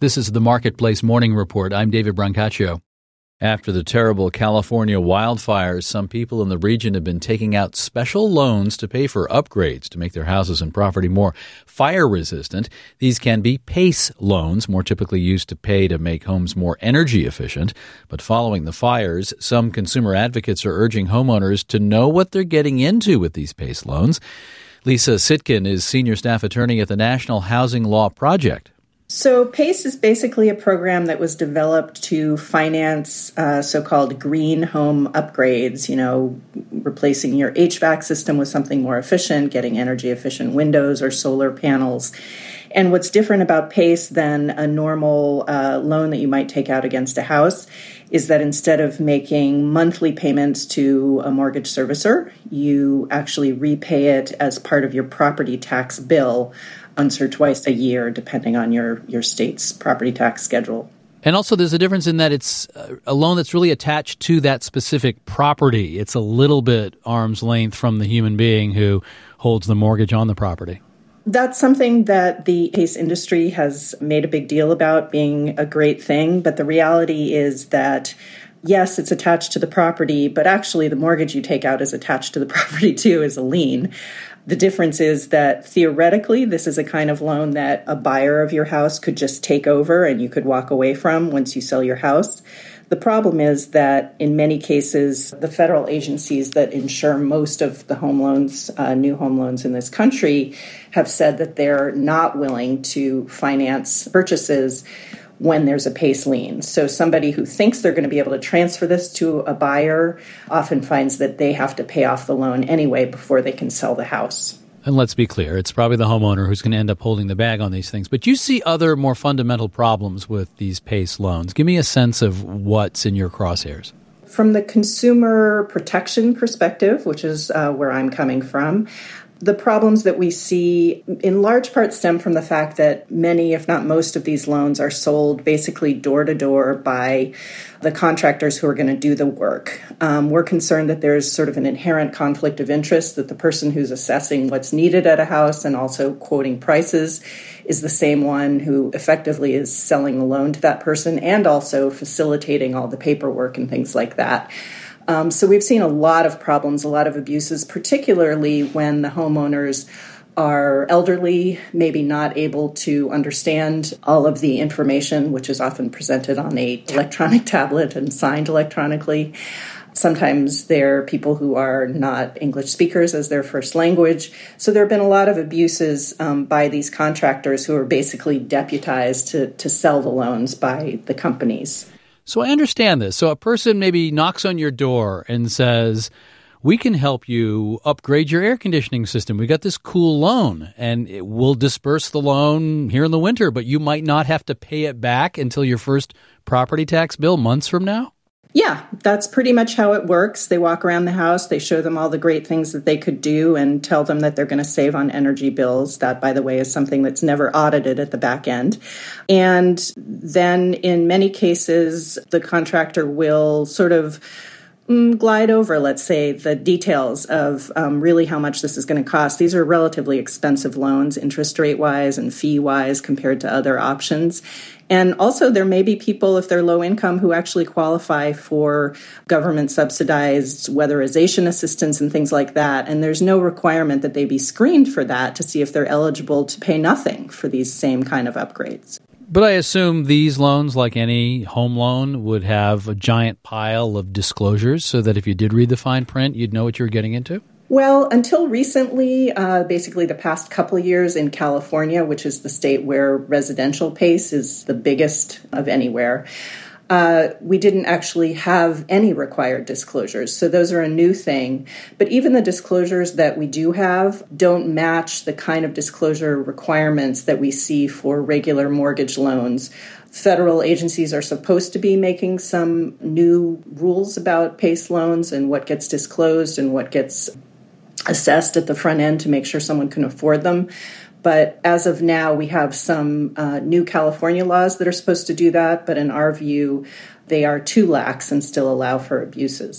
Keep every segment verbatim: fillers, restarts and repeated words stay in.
This is the Marketplace Morning Report. I'm David Brancaccio. After the terrible California wildfires, some people in the region have been taking out special loans to pay for upgrades to make their houses and property more fire resistant. These can be PACE loans, more typically used to pay to make homes more energy efficient. But following the fires, some consumer advocates are urging homeowners to know what they're getting into with these PACE loans. Lisa Sitkin is senior staff attorney at the National Housing Law Project. So PACE is basically a program that was developed to finance uh, so-called green home upgrades, you know, replacing your H V A C system with something more efficient, getting energy-efficient windows or solar panels. And what's different about PACE than a normal uh, loan that you might take out against a house is that instead of making monthly payments to a mortgage servicer, you actually repay it as part of your property tax bill once or twice a year, depending on your, your state's property tax schedule. And also there's a difference in that it's a loan that's really attached to that specific property. It's a little bit arm's length from the human being who holds the mortgage on the property. That's something that the PACE industry has made a big deal about being a great thing. But the reality is that, yes, it's attached to the property, but actually the mortgage you take out is attached to the property too as a lien. The difference is that theoretically, this is a kind of loan that a buyer of your house could just take over and you could walk away from once you sell your house. The problem is that in many cases, the federal agencies that insure most of the home loans, uh, new home loans in this country, have said that they're not willing to finance purchases when there's a PACE lien. So somebody who thinks they're going to be able to transfer this to a buyer often finds that they have to pay off the loan anyway before they can sell the house. And let's be clear, it's probably the homeowner who's going to end up holding the bag on these things. But you see other more fundamental problems with these PACE loans. Give me a sense of what's in your crosshairs. From the consumer protection perspective, which is uh, where I'm coming from, the problems that we see in large part stem from the fact that many, if not most, of these loans are sold basically door to door by the contractors who are going to do the work. Um, we're concerned that there's sort of an inherent conflict of interest, that the person who's assessing what's needed at a house and also quoting prices is the same one who effectively is selling the loan to that person and also facilitating all the paperwork and things like that. Um, so we've seen a lot of problems, a lot of abuses, particularly when the homeowners are elderly, maybe not able to understand all of the information, which is often presented on a electronic tablet and signed electronically. Sometimes they're people who are not English speakers as their first language. So there have been a lot of abuses um, by these contractors who are basically deputized to, to sell the loans by the companies. So I understand this. So a person maybe knocks on your door and says, we can help you upgrade your air conditioning system. We got this cool loan and it will disperse the loan here in the winter, but you might not have to pay it back until your first property tax bill months from now? Yeah, that's pretty much how it works. They walk around the house, they show them all the great things that they could do and tell them that they're going to save on energy bills. That, by the way, is something that's never audited at the back end. And then in many cases, the contractor will sort of mm, glide over, let's say, the details of um, really how much this is going to cost. These are relatively expensive loans, interest rate-wise and fee-wise compared to other options. And also there may be people, if they're low income, who actually qualify for government subsidized weatherization assistance and things like that. And there's no requirement that they be screened for that to see if they're eligible to pay nothing for these same kind of upgrades. But I assume these loans, like any home loan, would have a giant pile of disclosures so that if you did read the fine print, you'd know what you were getting into? Well, until recently, uh, basically the past couple of years in California, which is the state where residential PACE is the biggest of anywhere, uh, we didn't actually have any required disclosures. So those are a new thing. But even the disclosures that we do have don't match the kind of disclosure requirements that we see for regular mortgage loans. Federal agencies are supposed to be making some new rules about PACE loans and what gets disclosed and what gets assessed at the front end to make sure someone can afford them. But as of now, we have some uh, new California laws that are supposed to do that. But in our view, they are too lax and still allow for abuses.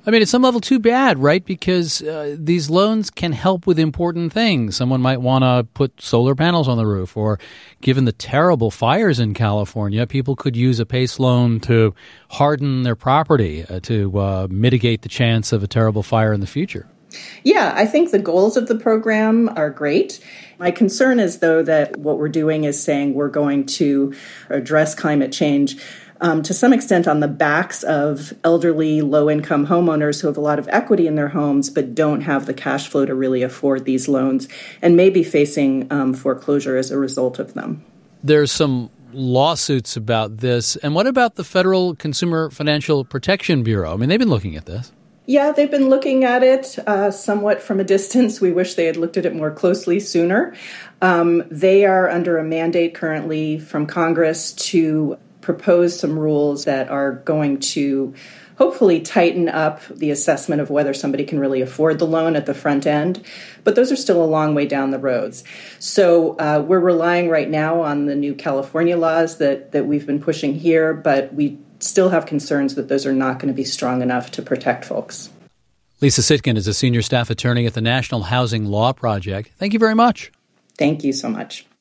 I mean, at some level, too bad, right? Because uh, these loans can help with important things. Someone might want to put solar panels on the roof, or given the terrible fires in California, people could use a PACE loan to harden their property uh, to uh, mitigate the chance of a terrible fire in the future. Yeah, I think the goals of the program are great. My concern is, though, that what we're doing is saying we're going to address climate change Um, to some extent on the backs of elderly, low-income homeowners who have a lot of equity in their homes but don't have the cash flow to really afford these loans and may be facing um, foreclosure as a result of them. There's some lawsuits about this. And what about the Federal Consumer Financial Protection Bureau? I mean, they've been looking at this. Yeah, they've been looking at it uh, somewhat from a distance. We wish they had looked at it more closely sooner. Um, they are under a mandate currently from Congress to propose some rules that are going to hopefully tighten up the assessment of whether somebody can really afford the loan at the front end. But those are still a long way down the roads. So uh, we're relying right now on the new California laws that, that we've been pushing here, but we still have concerns that those are not going to be strong enough to protect folks. Lisa Sitkin is a senior staff attorney at the National Housing Law Project. Thank you very much. Thank you so much.